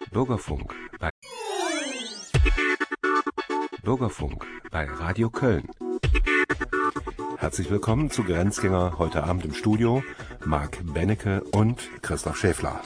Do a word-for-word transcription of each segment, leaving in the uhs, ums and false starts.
Bürgerfunk bei Bürgerfunk bei Radio Köln. Herzlich willkommen zu Grenzgänger heute Abend im Studio, Marc Bennecke und Christoph Schäfler.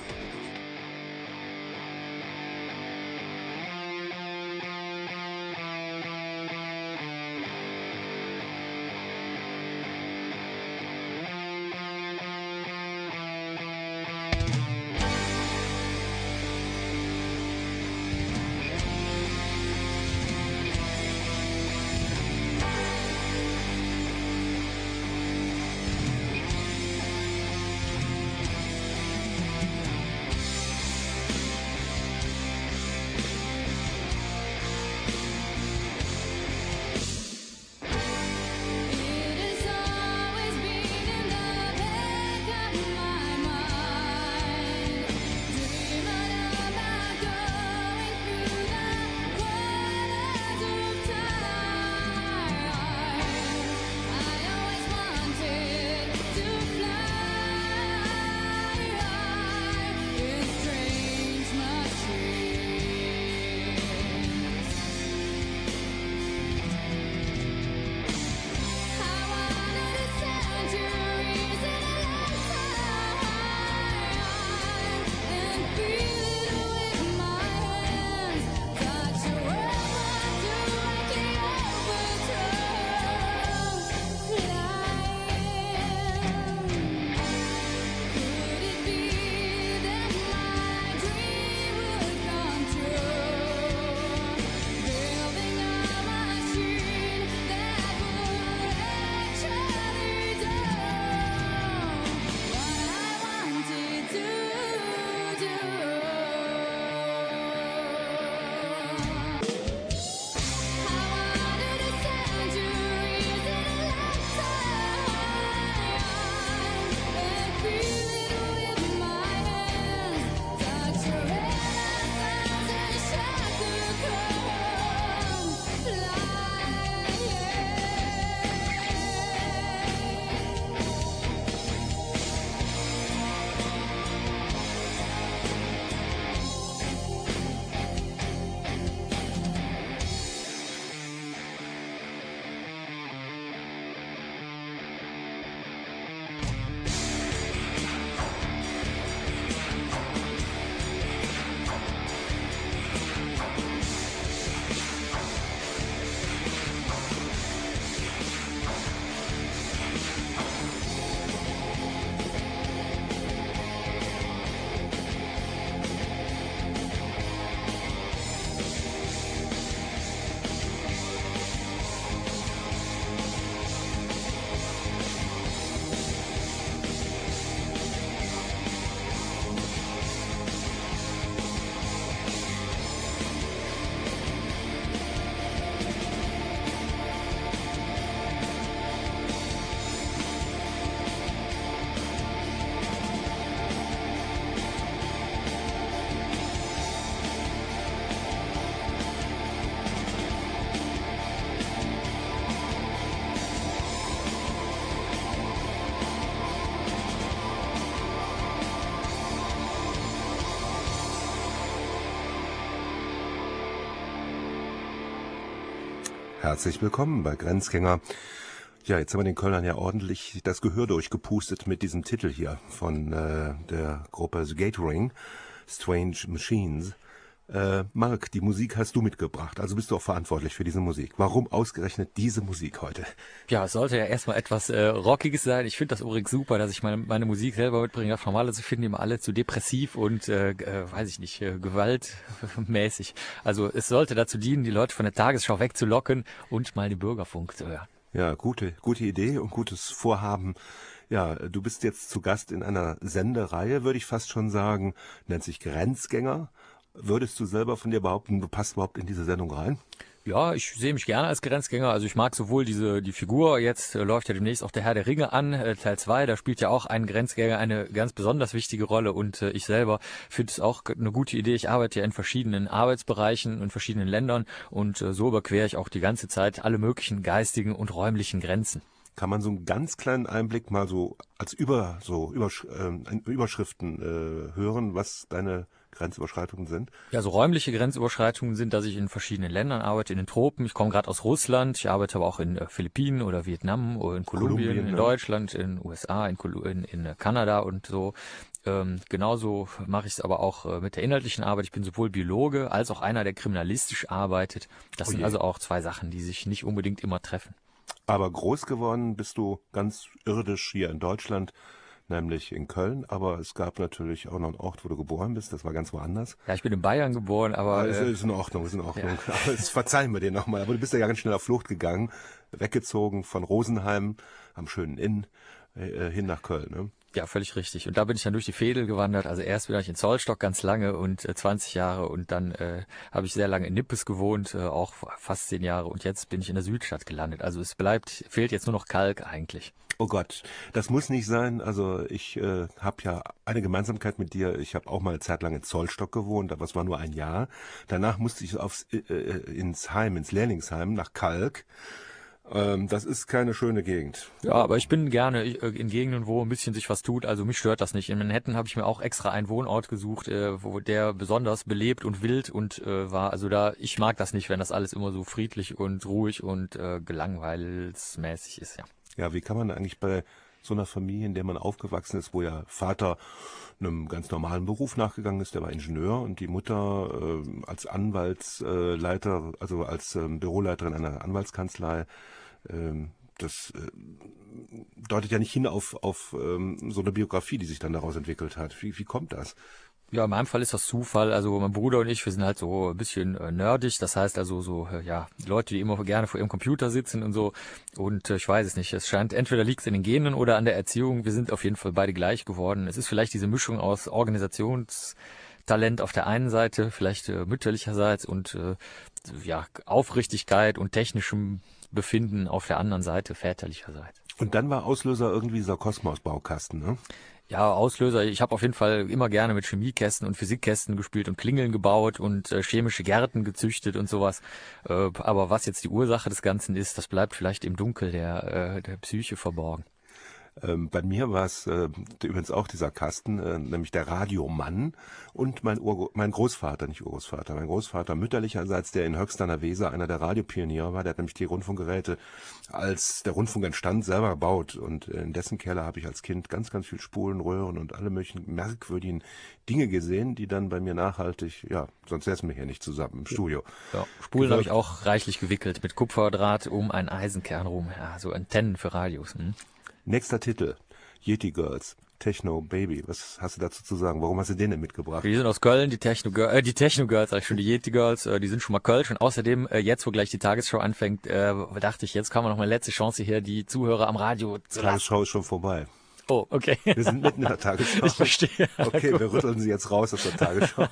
Herzlich willkommen bei Grenzgänger. Ja, jetzt haben wir den Kölnern ja ordentlich das Gehör durchgepustet mit diesem Titel hier von äh, der Gruppe The Gathering, Strange Machines. Äh, Marc, die Musik hast du mitgebracht, also bist du auch verantwortlich für diese Musik. Warum ausgerechnet diese Musik heute? Ja, es sollte ja erstmal etwas äh, Rockiges sein. Ich finde das übrigens super, dass ich meine, meine Musik selber mitbringen darf. Normalerweise finden die immer alle zu depressiv und, äh, äh, weiß ich nicht, äh, gewaltmäßig. Also es sollte dazu dienen, die Leute von der Tagesschau wegzulocken und mal den Bürgerfunk zu hören. Ja, gute, gute Idee und gutes Vorhaben. Ja, du bist jetzt zu Gast in einer Sendereihe, würde ich fast schon sagen, nennt sich Grenzgänger. Würdest du selber von dir behaupten, du passt überhaupt in diese Sendung rein? Ja, ich sehe mich gerne als Grenzgänger. Also ich mag sowohl diese die Figur, jetzt äh, läuft ja demnächst auch der Herr der Ringe an, äh, Teil zwei, da spielt ja auch ein Grenzgänger eine ganz besonders wichtige Rolle und äh, ich selber finde es auch eine gute Idee. Ich arbeite ja in verschiedenen Arbeitsbereichen, in verschiedenen Ländern und äh, so überquere ich auch die ganze Zeit alle möglichen geistigen und räumlichen Grenzen. Kann man so einen ganz kleinen Einblick mal so als über so Übersch äh, Überschriften äh, hören, was deine Grenzüberschreitungen sind? Ja, so räumliche Grenzüberschreitungen sind, dass ich in verschiedenen Ländern arbeite, in den Tropen. Ich komme gerade aus Russland, ich arbeite aber auch in äh, Philippinen oder Vietnam oder in Kolumbien, Kolumbien, in ne? Deutschland, in U S A, in, Kolu in, in äh, Kanada und so. Ähm, genauso mache ich es aber auch äh, mit der inhaltlichen Arbeit. Ich bin sowohl Biologe als auch einer, der kriminalistisch arbeitet. Das Oh sind je. also auch zwei Sachen, die sich nicht unbedingt immer treffen. Aber groß geworden bist du ganz irdisch hier in Deutschland, nämlich in Köln. Aber es gab natürlich auch noch einen Ort, wo du geboren bist. Das war ganz woanders. Ja, ich bin in Bayern geboren, aber Aber es äh, ist in Ordnung, ist in Ordnung. Ja. Aber das verzeihen wir dir nochmal. Aber du bist ja ganz schnell auf Flucht gegangen, weggezogen von Rosenheim am schönen Inn äh, hin nach Köln. Ne? Ja, völlig richtig. Und da bin ich dann durch die Veedel gewandert. Also erst bin ich in Zollstock ganz lange und äh, zwanzig Jahre und dann äh, habe ich sehr lange in Nippes gewohnt, äh, auch fast zehn Jahre und jetzt bin ich in der Südstadt gelandet. Also es bleibt, fehlt jetzt nur noch Kalk eigentlich. Oh Gott, das muss nicht sein. Also ich äh, habe ja eine Gemeinsamkeit mit dir. Ich habe auch mal eine Zeit lang in Zollstock gewohnt, aber es war nur ein Jahr. Danach musste ich aufs, äh, ins Heim, ins Lehrlingsheim nach Kalk. Ähm, das ist keine schöne Gegend. Ja, aber ich bin gerne in Gegenden, wo ein bisschen sich was tut. Also mich stört das nicht. In Manhattan habe ich mir auch extra einen Wohnort gesucht, äh, wo der besonders belebt und wild und äh, war. Also da, ich mag das nicht, wenn das alles immer so friedlich und ruhig und äh, gelangweilsmäßig ist, ja. Ja, wie kann man eigentlich bei so einer Familie, in der man aufgewachsen ist, wo ja Vater einem ganz normalen Beruf nachgegangen ist, der war Ingenieur und die Mutter äh, als Anwaltsleiter, äh, also als ähm, Büroleiterin einer Anwaltskanzlei, ähm, das äh, deutet ja nicht hin auf, auf ähm, so eine Biografie, die sich dann daraus entwickelt hat. Wie, wie kommt das? Ja, in meinem Fall ist das Zufall. Also mein Bruder und ich, wir sind halt so ein bisschen äh, nerdig. Das heißt also so, äh, ja, Leute, die immer gerne vor ihrem Computer sitzen und so. Und äh, ich weiß es nicht. Es scheint, entweder liegt es in den Genen oder an der Erziehung. Wir sind auf jeden Fall beide gleich geworden. Es ist vielleicht diese Mischung aus Organisationstalent auf der einen Seite, vielleicht äh, mütterlicherseits und äh, ja, Aufrichtigkeit und technischem Befinden auf der anderen Seite, väterlicherseits. Und dann war Auslöser irgendwie dieser Kosmos-Baukasten, ne? Ja, Auslöser. Ich habe auf jeden Fall immer gerne mit Chemiekästen und Physikkästen gespielt und Klingeln gebaut und äh, chemische Gärten gezüchtet und sowas. Äh, aber was jetzt die Ursache des Ganzen ist, das bleibt vielleicht im Dunkel der, äh, der Psyche verborgen. Ähm, bei mir war es äh, übrigens auch dieser Kasten, äh, nämlich der Radiomann und mein, Ur mein Großvater, nicht Urgroßvater, mein Großvater mütterlicherseits, der in Höchst an der Weser einer der Radiopioniere war, der hat nämlich die Rundfunkgeräte, als der Rundfunk entstand, selber gebaut und in dessen Keller habe ich als Kind ganz, ganz viel Spulen, Röhren und alle möglichen merkwürdigen Dinge gesehen, die dann bei mir nachhaltig, ja, sonst säßen wir hier nicht zusammen im Studio. Ja, Spulen habe ich auch reichlich gewickelt mit Kupferdraht um einen Eisenkern rum, ja, so Antennen für Radios. Hm? Nächster Titel, Yeti Girls, Techno Baby. Was hast du dazu zu sagen? Warum hast du den denn mitgebracht? Die sind aus Köln, die Techno Girls, äh, die Techno Girls, sag ich schon, die Yeti Girls, äh, die sind schon mal Kölsch und außerdem, äh, jetzt, wo gleich die Tagesschau anfängt, äh, dachte ich, jetzt haben wir noch mal eine letzte Chance hier, die Zuhörer am Radio zu Die Tagesschau ist schon vorbei. Oh, okay. Wir sind mitten in der Tagesschau. Ich verstehe. Okay, wir rütteln sie jetzt raus aus der Tagesschau.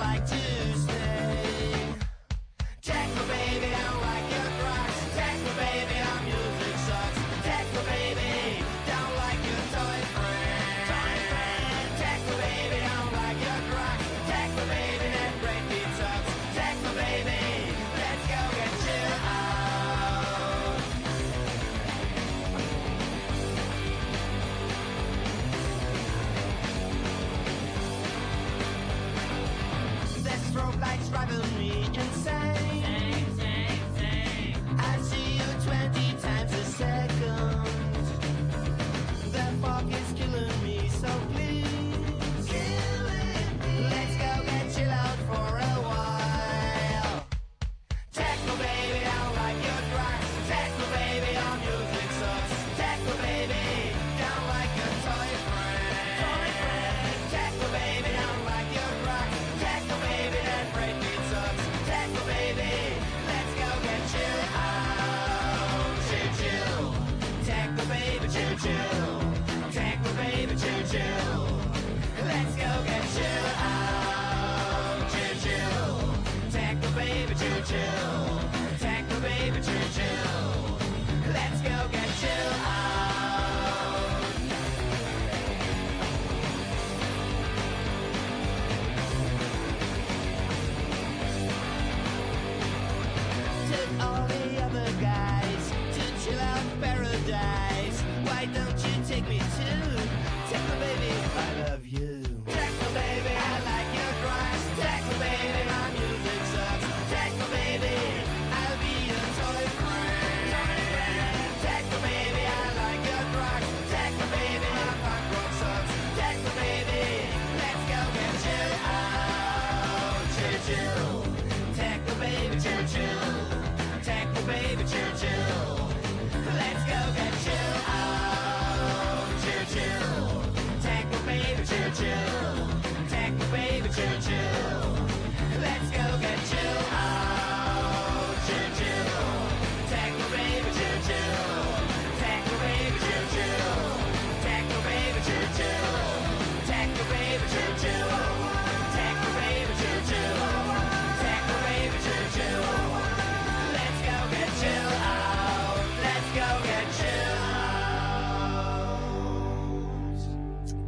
Techno baby, I like your drugs. Techno baby.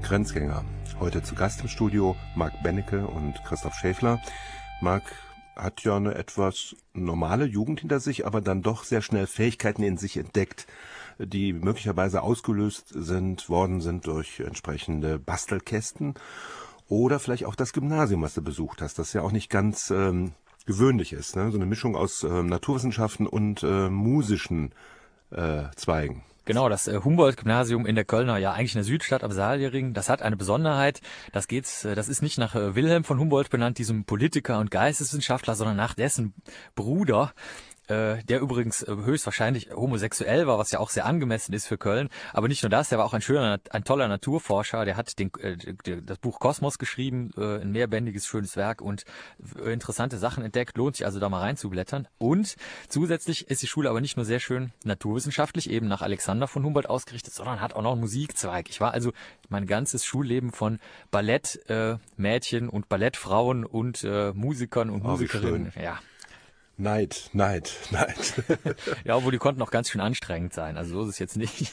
Grenzgänger. Heute zu Gast im Studio Marc Benecke und Christoph Schäfler. Marc hat ja eine etwas normale Jugend hinter sich, aber dann doch sehr schnell Fähigkeiten in sich entdeckt, die möglicherweise ausgelöst sind, worden sind durch entsprechende Bastelkästen oder vielleicht auch das Gymnasium, was du besucht hast, das ja auch nicht ganz ähm, gewöhnlich ist, ne? So eine Mischung aus äh, Naturwissenschaften und äh, musischen äh, Zweigen. Genau, das äh, Humboldt-Gymnasium in der Kölner, ja eigentlich in der Südstadt am Saalierring, das hat eine Besonderheit. Das geht's, äh, das ist nicht nach äh, Wilhelm von Humboldt benannt, diesem Politiker und Geisteswissenschaftler, sondern nach dessen Bruder, äh, der übrigens äh, höchstwahrscheinlich homosexuell war, was ja auch sehr angemessen ist für Köln. Aber nicht nur das, der war auch ein schöner, ein toller Naturforscher. Der hat den, äh, das Buch Kosmos geschrieben, äh, ein mehrbändiges, schönes Werk und äh, interessante Sachen entdeckt. Lohnt sich also da mal reinzublättern. Und zusätzlich ist die Schule aber nicht nur sehr schön naturwissenschaftlich, eben nach Alexander von Humboldt ausgerichtet, sondern hat auch noch einen Musikzweig. Ich war also mein ganzes Schulleben von Ballettmädchen äh, und Ballettfrauen und äh, Musikern und Oh, Musikerinnen. Ja. Neid, Neid, Neid. Ja, obwohl die konnten auch ganz schön anstrengend sein. Also so ist es jetzt nicht.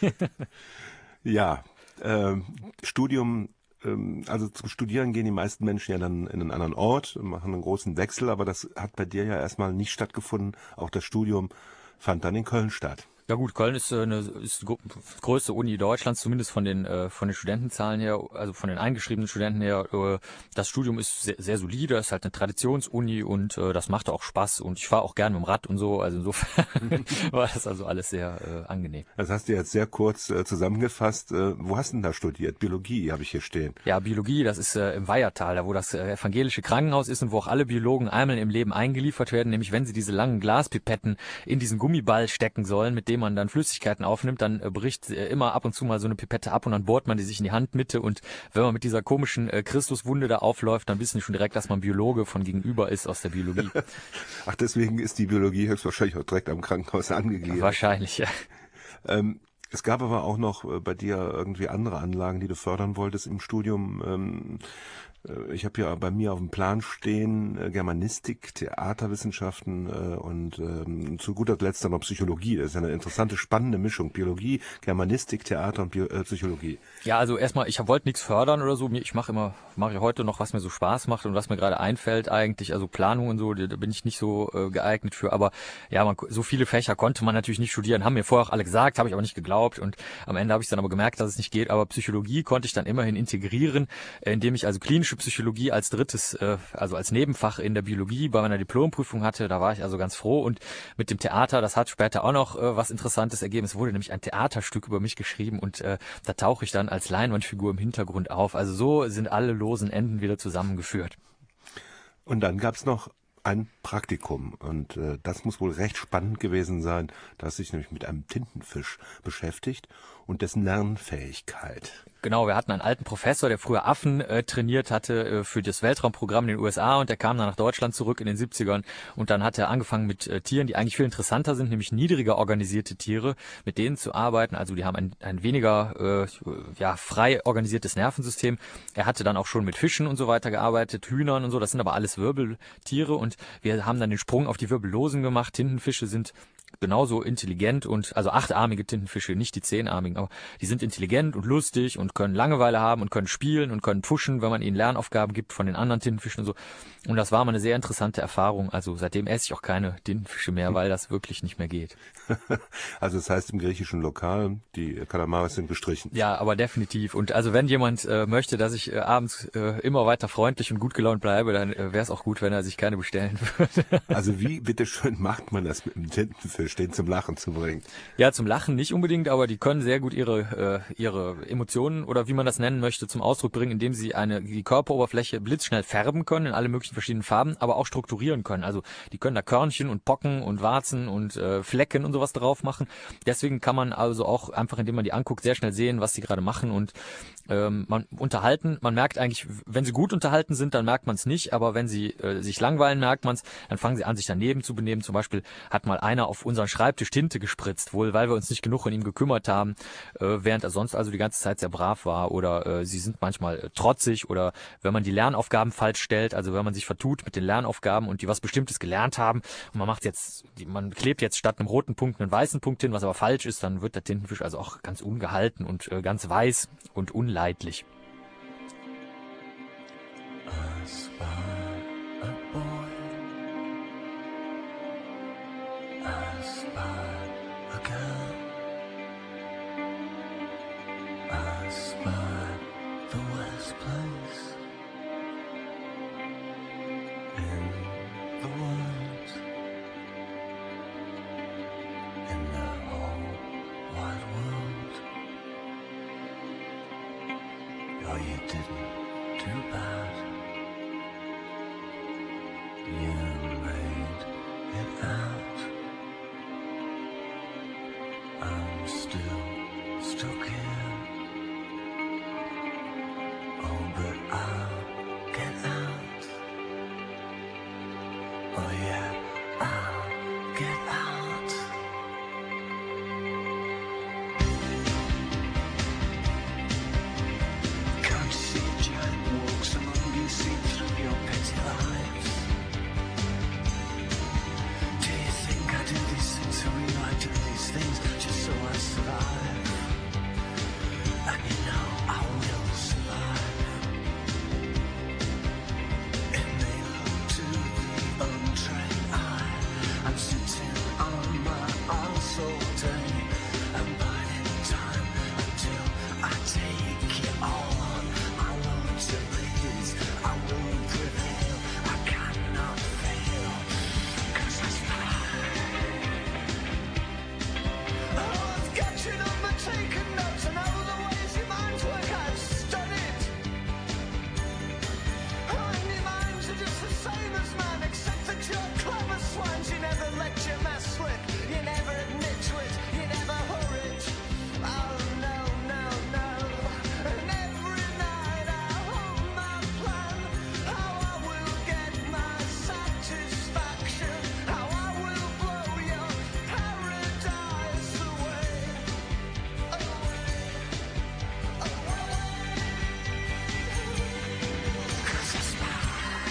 Ja, ähm, Studium, ähm, also zum Studieren gehen die meisten Menschen ja dann in einen anderen Ort, machen einen großen Wechsel, aber das hat bei dir ja erstmal nicht stattgefunden. Auch das Studium fand dann in Köln statt. Ja gut, Köln ist äh, eine ist die größte Uni Deutschlands, zumindest von den äh, von den Studentenzahlen her, also von den eingeschriebenen Studenten her. Äh, das Studium ist sehr, sehr solide, ist halt eine Traditionsuni und äh, das macht auch Spaß und ich fahre auch gerne mit dem Rad und so, also insofern war das also alles sehr äh, angenehm. Das hast du jetzt sehr kurz äh, zusammengefasst. Äh, wo hast du denn da studiert? Biologie habe ich hier stehen. Ja, Biologie, das ist äh, im Weihertal, da wo das äh, evangelische Krankenhaus ist und wo auch alle Biologen einmal im Leben eingeliefert werden, nämlich wenn sie diese langen Glaspipetten in diesen Gummiball stecken sollen, mit dem man dann Flüssigkeiten aufnimmt, dann äh, bricht äh, immer ab und zu mal so eine Pipette ab und dann bohrt man die sich in die Handmitte und wenn man mit dieser komischen äh, Christuswunde da aufläuft, dann wissen die schon direkt, dass man Biologe von gegenüber ist aus der Biologie. Ach, deswegen ist die Biologie höchstwahrscheinlich auch direkt am Krankenhaus angegliedert. Wahrscheinlich, ja. Ähm, es gab aber auch noch äh, bei dir irgendwie andere Anlagen, die du fördern wolltest im Studium. Ähm, äh, ich habe ja bei mir auf dem Plan stehen äh, Germanistik, Theaterwissenschaften äh, und ähm, zu guter Letzt dann noch Psychologie. Das ist ja eine interessante, spannende Mischung. Biologie, Germanistik, Theater und Bio, äh, Psychologie. Ja, also erstmal, ich wollte nichts fördern oder so. Ich mache immer, mache ich heute noch, was mir so Spaß macht und was mir gerade einfällt eigentlich. Also Planung und so, da bin ich nicht so äh, geeignet für. Aber ja, man, so viele Fächer konnte man natürlich nicht studieren. Haben mir vorher auch alle gesagt, habe ich aber nicht geglaubt. Und am Ende habe ich dann aber gemerkt, dass es nicht geht. Aber Psychologie konnte ich dann immerhin integrieren, indem ich also klinische Psychologie als drittes, äh, also als Nebenfach in der Biologie bei meiner Diplomprüfung hatte. Da war ich also ganz froh. Und mit dem Theater, das hat später auch noch äh, was Interessantes ergeben. Es wurde nämlich ein Theaterstück über mich geschrieben und äh, da tauche ich dann als Leinwandfigur im Hintergrund auf. Also so sind alle losen Enden wieder zusammengeführt. Und dann gab's noch ein Praktikum und äh, das muss wohl recht spannend gewesen sein. Da hast du dich nämlich mit einem Tintenfisch beschäftigt und dessen Lernfähigkeit. Genau, wir hatten einen alten Professor, der früher Affen äh, trainiert hatte äh, für das Weltraumprogramm in den U S A und der kam dann nach Deutschland zurück in den siebzigern und dann hat er angefangen mit äh, Tieren, die eigentlich viel interessanter sind, nämlich niedriger organisierte Tiere, mit denen zu arbeiten. Also die haben ein, ein weniger äh, ja frei organisiertes Nervensystem. Er hatte dann auch schon mit Fischen und so weiter gearbeitet, Hühnern und so, das sind aber alles Wirbeltiere und wir haben dann den Sprung auf die Wirbellosen gemacht. Tintenfische sind genauso intelligent und, also achtarmige Tintenfische, nicht die zehnarmigen, aber die sind intelligent und lustig und können Langeweile haben und können spielen und können pfuschen, wenn man ihnen Lernaufgaben gibt von den anderen Tintenfischen und so. Und das war mal eine sehr interessante Erfahrung. Also seitdem esse ich auch keine Tintenfische mehr, weil das wirklich nicht mehr geht. Also das heißt im griechischen Lokal, die Kalamares sind gestrichen. Ja, aber definitiv. Und also wenn jemand äh, möchte, dass ich äh, abends äh, immer weiter freundlich und gut gelaunt bleibe, dann äh, wäre es auch gut, wenn er sich keine bestellen würde. Also wie bitteschön macht man das mit dem Tintenfisch, den zum Lachen zu bringen? Ja, zum Lachen nicht unbedingt, aber die können sehr gut ihre äh, ihre Emotionen oder wie man das nennen möchte zum Ausdruck bringen, indem sie eine die Körperoberfläche blitzschnell färben können in alle möglichen verschiedenen Farben, aber auch strukturieren können. Also die können da Körnchen und Pocken und Warzen und äh, Flecken und sowas drauf machen. Deswegen kann man also auch einfach, indem man die anguckt, sehr schnell sehen, was sie gerade machen und ähm, man unterhalten. Man merkt eigentlich, wenn sie gut unterhalten sind, dann merkt man es nicht, aber wenn sie äh, sich langweilen, merkt man es. Dann fangen sie an, sich daneben zu benehmen. Zum Beispiel hat mal einer auf unseren Schreibtisch Tinte gespritzt, wohl weil wir uns nicht genug um ihn gekümmert haben, äh, während er sonst also die ganze Zeit sehr brav war. Oder äh, sie sind manchmal äh, trotzig oder wenn man die Lernaufgaben falsch stellt, also wenn man sich vertut mit den Lernaufgaben und die was Bestimmtes gelernt haben und man macht jetzt, man klebt jetzt statt einem roten Punkt einen weißen Punkt hin, was aber falsch ist, dann wird der Tintenfisch also auch ganz ungehalten und äh, ganz weiß und unleidlich. I spy a boy. I spy a girl. I spy the worst place in the world, in the whole wide world. Oh, you didn't do bad. You made it out. I'm still stuck here. Oh, but I'll get out. Oh yeah, I'll get out. Can't you see a giant walks along you, see through your petty lives? Do you think I do these things for real? I do these things just so I survive. And you know I will survive. It may look to the untrained eye, I'm sitting on my arse all day and biding time until I take it all on. I won't lose, I will prevail, I cannot fail, 'cause I spy. Oh, I've got your number taken notes, I know the ways your minds work, I've studied. Oh, and your minds are just the same as mine, except that you're clever swines. You never let your mess slip, you never admit to it, you never hurried. Oh no, no, no. And every night I hold my plan, how I will get my satisfaction, how I will blow your paradise away, away, away. 'Cause I spy.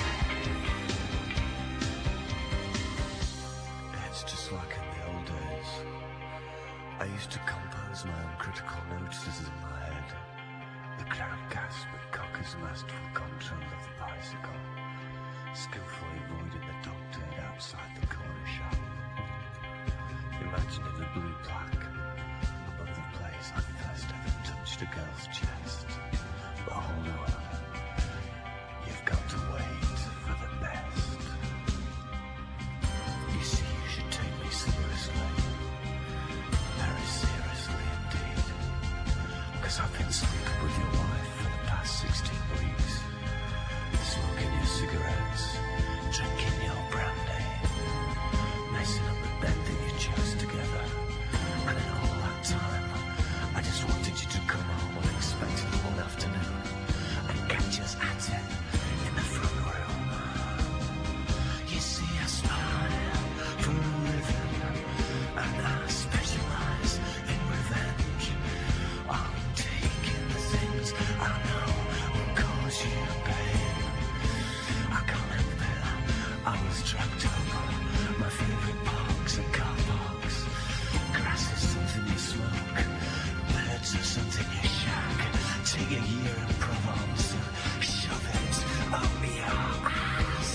It's just like in the old days. I used to compose my own critical notices in my head. The crowd gasped, but cockers lost full control of the bicycle, skillfully avoiding the dog turd outside the corner shop. Imagining the blue plaque above the place I first ever touched a girl's chest. But hold on, you've got to wait for the best. You see, you should take me seriously, very seriously indeed, 'cause I've been sleeping with your wife for the past sixteen weeks, smoking your cigarettes, drinking your brandy, messing up the bed that you chose together. And in all that time, I just wanted you to come home unexpectedly one afternoon and catch us at it in the front room. You see, I spy for a living, and I specialize in revenge. I'm taking the things I know will cause you pain. I can't help it, I was drugged up. My favorite parks are car parks. Grass is something you smoke, birds are something you shag. Take a year in Provence and shove it up your ass.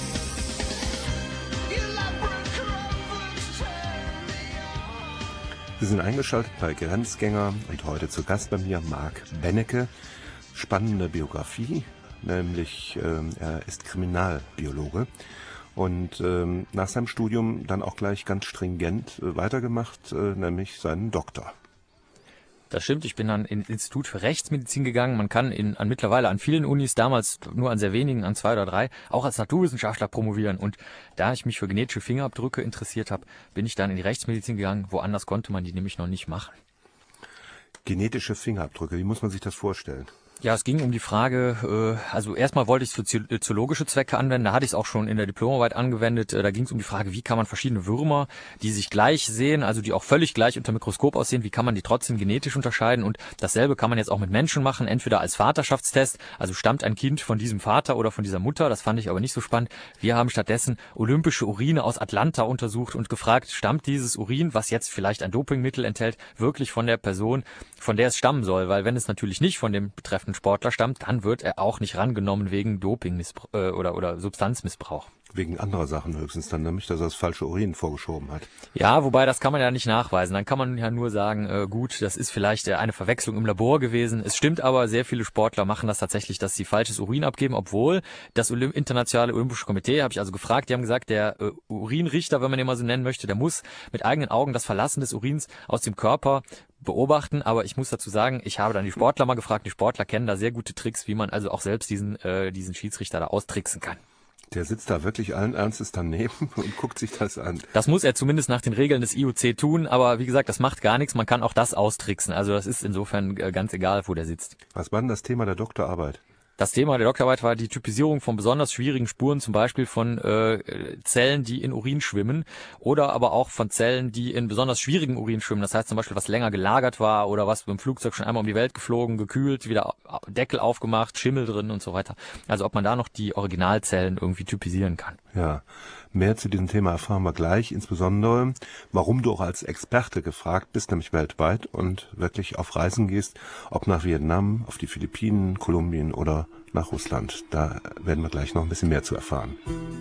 You Labrador-Crawfords turn me on. Sie sind eingeschaltet bei Grenzgänger und heute zu Gast bei mir Marc Benecke. Spannende Biografie, nämlich ähm, er ist Kriminalbiologe und ähm, nach seinem Studium dann auch gleich ganz stringent äh, weitergemacht, äh, nämlich seinen Doktor. Das stimmt, ich bin dann ins Institut für Rechtsmedizin gegangen. Man kann in, an mittlerweile an vielen Unis, damals nur an sehr wenigen, an zwei oder drei, auch als Naturwissenschaftler promovieren. Und da ich mich für genetische Fingerabdrücke interessiert habe, bin ich dann in die Rechtsmedizin gegangen. Woanders konnte man die nämlich noch nicht machen. Genetische Fingerabdrücke, wie muss man sich das vorstellen? Ja, es ging um die Frage, äh, also erstmal wollte ich es für zo- zoologische Zwecke anwenden, da hatte ich es auch schon in der Diplomarbeit angewendet. Äh, da ging es um die Frage, wie kann man verschiedene Würmer, die sich gleich sehen, also die auch völlig gleich unter Mikroskop aussehen, wie kann man die trotzdem genetisch unterscheiden? Und dasselbe kann man jetzt auch mit Menschen machen, entweder als Vaterschaftstest, also stammt ein Kind von diesem Vater oder von dieser Mutter, das fand ich aber nicht so spannend. Wir haben stattdessen olympische Urine aus Atlanta untersucht und gefragt, stammt dieses Urin, was jetzt vielleicht ein Dopingmittel enthält, wirklich von der Person, von der es stammen soll? Weil wenn es natürlich nicht von dem betreffenden ein Sportler stammt, dann wird er auch nicht rangenommen wegen Dopingmissbrauch äh, oder, oder Substanzmissbrauch. Wegen anderer Sachen höchstens dann, nämlich, dass er das falsche Urin vorgeschoben hat. Ja, wobei das kann man ja nicht nachweisen. Dann kann man ja nur sagen, äh, gut, das ist vielleicht äh, eine Verwechslung im Labor gewesen. Es stimmt aber, sehr viele Sportler machen das tatsächlich, dass sie falsches Urin abgeben, obwohl das Olymp- internationale Olympische Komitee, habe ich also gefragt, die haben gesagt, der äh, Urinrichter, wenn man den mal so nennen möchte, der muss mit eigenen Augen das Verlassen des Urins aus dem Körper beobachten, aber ich muss dazu sagen, ich habe dann die Sportler mal gefragt, die Sportler kennen da sehr gute Tricks, wie man also auch selbst diesen äh, diesen Schiedsrichter da austricksen kann. Der sitzt da wirklich allen Ernstes daneben und guckt sich das an. Das muss er zumindest nach den Regeln des I O C tun, aber wie gesagt, das macht gar nichts, man kann auch das austricksen, also das ist insofern äh, ganz egal, wo der sitzt. Was war denn das Thema der Doktorarbeit? Das Thema der Doktorarbeit war die Typisierung von besonders schwierigen Spuren, zum Beispiel von äh, Zellen, die in Urin schwimmen oder aber auch von Zellen, die in besonders schwierigen Urin schwimmen. Das heißt zum Beispiel, was länger gelagert war oder was beim Flugzeug schon einmal um die Welt geflogen, gekühlt, wieder Deckel aufgemacht, Schimmel drin und so weiter. Also ob man da noch die Originalzellen irgendwie typisieren kann. Ja, mehr zu diesem Thema erfahren wir gleich, insbesondere warum du auch als Experte gefragt bist, nämlich weltweit und wirklich auf Reisen gehst, ob nach Vietnam, auf die Philippinen, Kolumbien oder nach Russland. Da werden wir gleich noch ein bisschen mehr zu erfahren.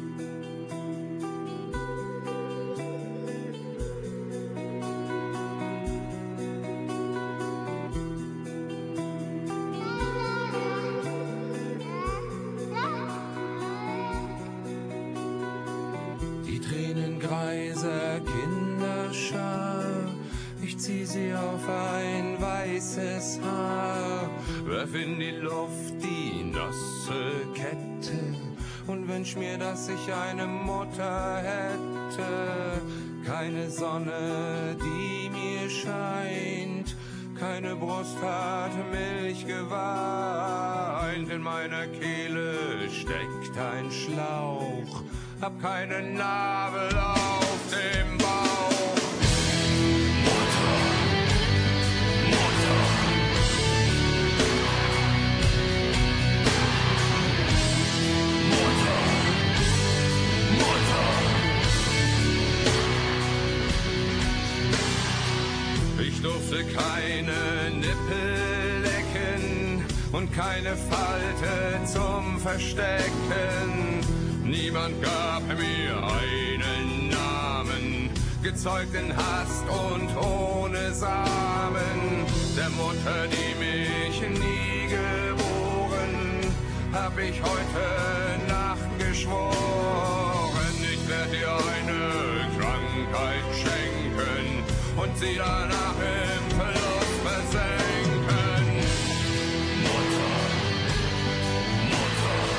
Die Tränengreise Kinderschar, ich zieh sie auf ein weißes Haar, werf in die Luft die nasse Kette und wünsch mir, dass ich eine Mutter hätte. Keine Sonne, die mir scheint, keine Brust hat Milch geweint. In meiner Kehle steckt ein Schlauch, hab keinen Nabel auf dem Bauch. Mutter, Mutter. Mutter, Mutter. Ich durfte keine Nippel lecken und keine Falte zum Verstecken. Niemand gab mir einen Namen, gezeugt in Hast und ohne Samen. Der Mutter, die mich nie geboren, hab ich heute Nacht geschworen. Ich werd dir eine Krankheit schenken und sie danach im Fluss versenken. Mutter, Mutter.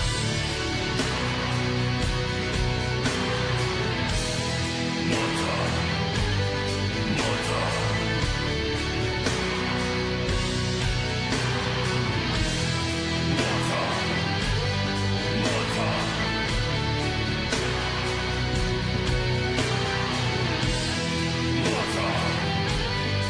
Mutter, Mutter. Mutter, Mutter. Mutter,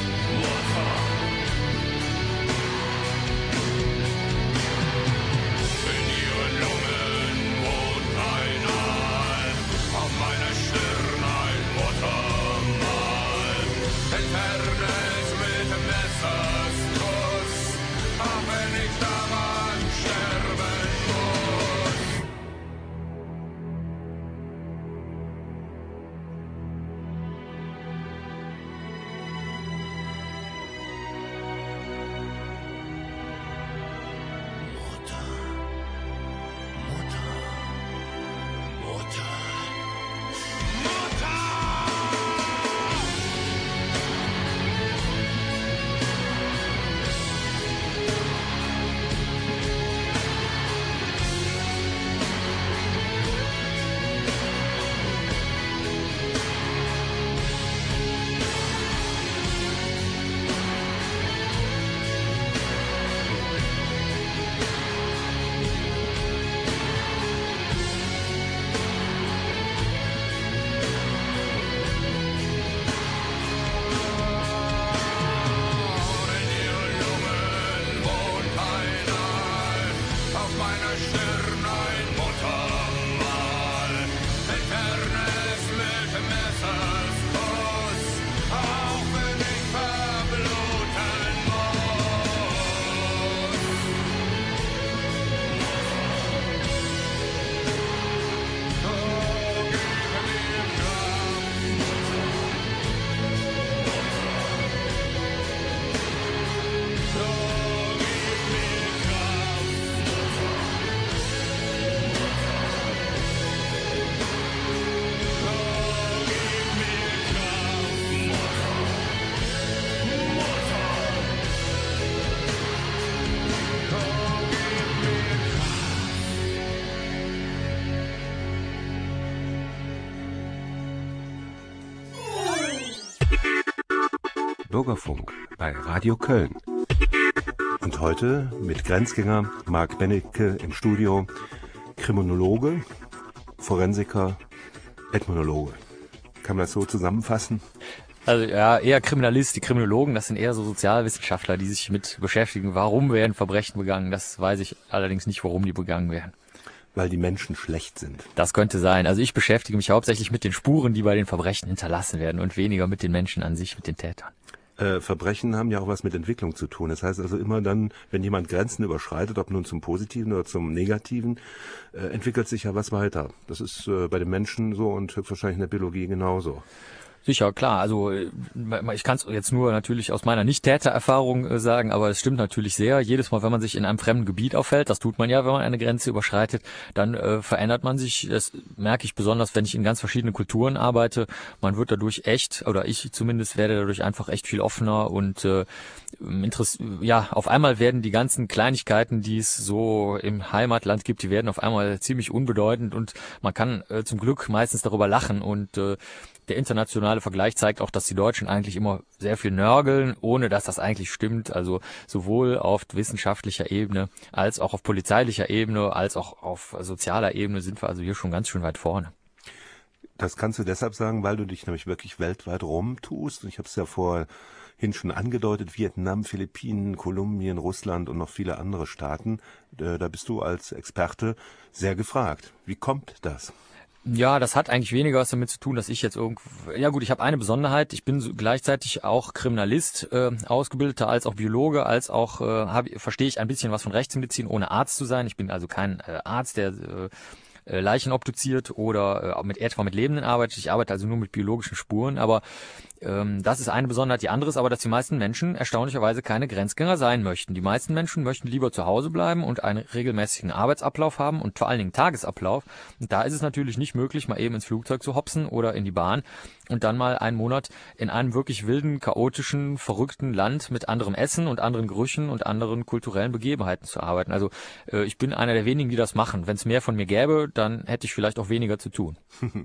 Bürgerfunk bei Radio Köln. Und heute mit Grenzgänger Marc Benecke im Studio, Kriminologe, Forensiker, Ethnologe. Kann man das so zusammenfassen? Also ja, eher Kriminalist. Die Kriminologen, das sind eher so Sozialwissenschaftler, die sich mit beschäftigen, warum werden Verbrechen begangen. Das weiß ich allerdings nicht, warum die begangen werden. Weil die Menschen schlecht sind. Das könnte sein. Also ich beschäftige mich hauptsächlich mit den Spuren, die bei den Verbrechen hinterlassen werden und weniger mit den Menschen an sich, mit den Tätern. Äh, Verbrechen haben ja auch was mit Entwicklung zu tun. Das heißt also immer dann, wenn jemand Grenzen überschreitet, ob nun zum Positiven oder zum Negativen, äh, entwickelt sich ja was weiter. Das ist äh, bei den Menschen so und höchstwahrscheinlich in der Biologie genauso. Sicher, klar. Also ich kann es jetzt nur natürlich aus meiner Nicht-Täter-Erfahrung sagen, aber es stimmt natürlich sehr. Jedes Mal, wenn man sich in einem fremden Gebiet aufhält, das tut man ja, wenn man eine Grenze überschreitet, dann äh, verändert man sich. Das merke ich besonders, wenn ich in ganz verschiedenen Kulturen arbeite. Man wird dadurch echt, oder ich zumindest werde dadurch einfach echt viel offener und äh, Interess- ja, auf einmal werden die ganzen Kleinigkeiten, die es so im Heimatland gibt, die werden auf einmal ziemlich unbedeutend und man kann äh, zum Glück meistens darüber lachen und äh, der internationale Vergleich zeigt auch, dass die Deutschen eigentlich immer sehr viel nörgeln, ohne dass das eigentlich stimmt. Also sowohl auf wissenschaftlicher Ebene als auch auf polizeilicher Ebene als auch auf sozialer Ebene sind wir also hier schon ganz schön weit vorne. Das kannst du deshalb sagen, weil du dich nämlich wirklich weltweit rumtust. Ich habe es ja vorhin schon angedeutet, Vietnam, Philippinen, Kolumbien, Russland und noch viele andere Staaten. Da bist du als Experte sehr gefragt. Wie kommt das? Ja, das hat eigentlich weniger was damit zu tun, dass ich jetzt irgendwo... Ja gut, ich habe eine Besonderheit. Ich bin so gleichzeitig auch Kriminalist, äh, Ausgebildeter, als auch Biologe, als auch äh, hab, verstehe ich ein bisschen was von Rechtsmedizin, ohne Arzt zu sein. Ich bin also kein äh, Arzt, der äh, Leichen obduziert oder äh, mit etwa mit Lebenden arbeitet. Ich arbeite also nur mit biologischen Spuren, aber ähm, das ist eine Besonderheit. Die andere ist aber, dass die meisten Menschen erstaunlicherweise keine Grenzgänger sein möchten. Die meisten Menschen möchten lieber zu Hause bleiben und einen regelmäßigen Arbeitsablauf haben und vor allen Dingen Tagesablauf. Und da ist es natürlich nicht möglich, mal eben ins Flugzeug zu hopsen oder in die Bahn und dann mal einen Monat in einem wirklich wilden, chaotischen, verrückten Land mit anderem Essen und anderen Gerüchen und anderen kulturellen Begebenheiten zu arbeiten. Also äh, ich bin einer der wenigen, die das machen. Wenn es mehr von mir gäbe, dann hätte ich vielleicht auch weniger zu tun.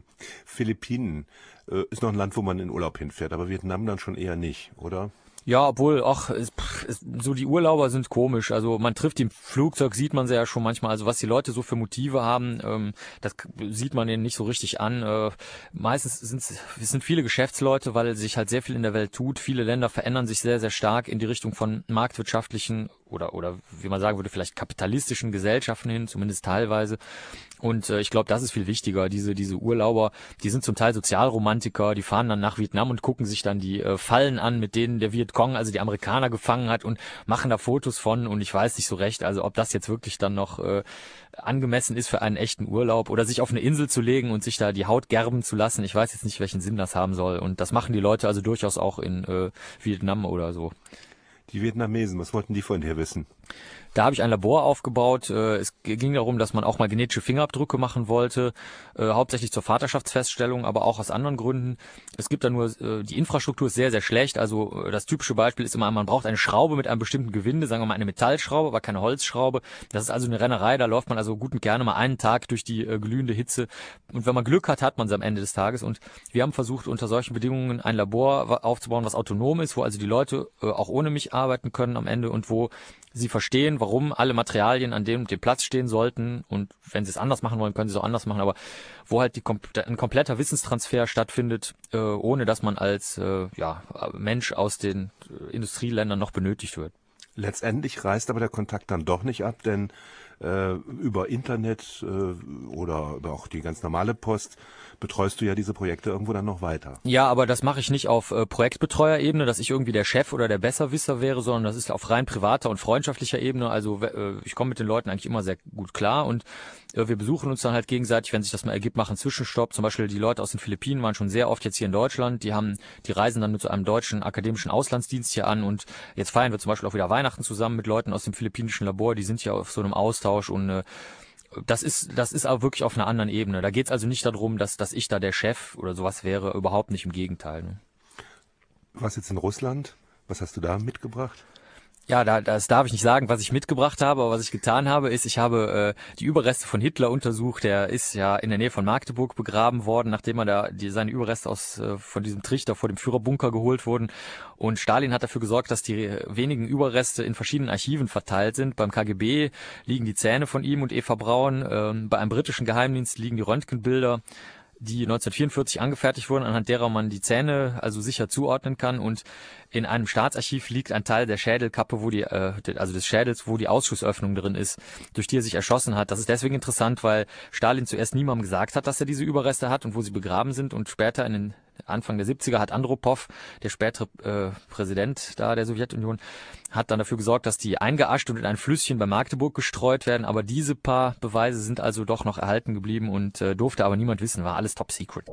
Philippinen äh, ist noch ein Land, wo man in Urlaub hinfährt, aber Vietnam dann schon eher nicht, oder? Ja, obwohl, ach, es, es, so die Urlauber sind komisch. Also man trifft die im Flugzeug, sieht man sie ja schon manchmal. Also was die Leute so für Motive haben, ähm, das sieht man denen nicht so richtig an. Äh, meistens sind es sind viele Geschäftsleute, weil sich halt sehr viel in der Welt tut. Viele Länder verändern sich sehr, sehr stark in die Richtung von marktwirtschaftlichen oder oder wie man sagen würde, vielleicht kapitalistischen Gesellschaften hin, zumindest teilweise. Und äh, ich glaube, das ist viel wichtiger. Diese diese Urlauber, die sind zum Teil Sozialromantiker, die fahren dann nach Vietnam und gucken sich dann die äh, Fallen an, mit denen der Vietcong, also die Amerikaner, gefangen hat und machen da Fotos von. Und ich weiß nicht so recht, also ob das jetzt wirklich dann noch äh, angemessen ist für einen echten Urlaub oder sich auf eine Insel zu legen und sich da die Haut gerben zu lassen. Ich weiß jetzt nicht, welchen Sinn das haben soll. Und das machen die Leute also durchaus auch in äh, Vietnam oder so. Die Vietnamesen, was wollten die von dir wissen? Da habe ich ein Labor aufgebaut. Es ging darum, dass man auch mal genetische Fingerabdrücke machen wollte, äh, hauptsächlich zur Vaterschaftsfeststellung, aber auch aus anderen Gründen. Es gibt da nur, äh, die Infrastruktur ist sehr, sehr schlecht. Also äh, das typische Beispiel ist immer, man braucht eine Schraube mit einem bestimmten Gewinde, sagen wir mal eine Metallschraube, aber keine Holzschraube. Das ist also eine Rennerei, da läuft man also gut und gerne mal einen Tag durch die äh, glühende Hitze. Und wenn man Glück hat, hat man es am Ende des Tages. Und wir haben versucht, unter solchen Bedingungen ein Labor aufzubauen, was autonom ist, wo also die Leute äh, auch ohne mich arbeiten können am Ende und wo sie verstehen, warum alle Materialien an dem und dem Platz stehen sollten, und wenn sie es anders machen wollen, können sie es auch anders machen, aber wo halt die, ein kompletter Wissenstransfer stattfindet, äh, ohne dass man als äh, ja, Mensch aus den äh, Industrieländern noch benötigt wird. Letztendlich reißt aber der Kontakt dann doch nicht ab, denn äh, über Internet äh, oder über auch die ganz normale Post betreust du ja diese Projekte irgendwo dann noch weiter. Ja, aber das mache ich nicht auf äh, Projektbetreuerebene, dass ich irgendwie der Chef oder der Besserwisser wäre, sondern das ist auf rein privater und freundschaftlicher Ebene. Also äh, ich komme mit den Leuten eigentlich immer sehr gut klar und äh, wir besuchen uns dann halt gegenseitig, wenn sich das mal ergibt, machen Zwischenstopp. Zum Beispiel die Leute aus den Philippinen waren schon sehr oft jetzt hier in Deutschland. Die haben, die reisen dann mit so einem deutschen akademischen Auslandsdienst hier an und jetzt feiern wir zum Beispiel auch wieder Weihnachten zusammen mit Leuten aus dem philippinischen Labor. Die sind hier auf so einem Austausch und äh, Das ist, das ist auch wirklich auf einer anderen Ebene. Da geht es also nicht darum, dass, dass ich da der Chef oder sowas wäre. Überhaupt nicht, im Gegenteil. Ne? Was jetzt in Russland? Was hast du da mitgebracht? Ja, da, das darf ich nicht sagen, was ich mitgebracht habe, aber was ich getan habe, ist, ich habe äh, die Überreste von Hitler untersucht. Der ist ja in der Nähe von Magdeburg begraben worden, nachdem er da die, seine Überreste aus äh, von diesem Trichter vor dem Führerbunker geholt wurden. Und Stalin hat dafür gesorgt, dass die äh, wenigen Überreste in verschiedenen Archiven verteilt sind. Beim K G B liegen die Zähne von ihm und Eva Braun. Ähm, bei einem britischen Geheimdienst liegen die Röntgenbilder, die neunzehnhundertvierundvierzig angefertigt wurden, anhand derer man die Zähne also sicher zuordnen kann. Und in einem Staatsarchiv liegt ein Teil der Schädelkappe, wo die, äh, also des Schädels, wo die Ausschussöffnung drin ist, durch die er sich erschossen hat. Das ist deswegen interessant, weil Stalin zuerst niemandem gesagt hat, dass er diese Überreste hat und wo sie begraben sind. Und später in den Anfang der siebziger hat Andropow, der spätere äh, Präsident da der Sowjetunion, hat dann dafür gesorgt, dass die eingeascht und in ein Flüsschen bei Magdeburg gestreut werden. Aber diese paar Beweise sind also doch noch erhalten geblieben und äh, durfte aber niemand wissen, war alles top secret.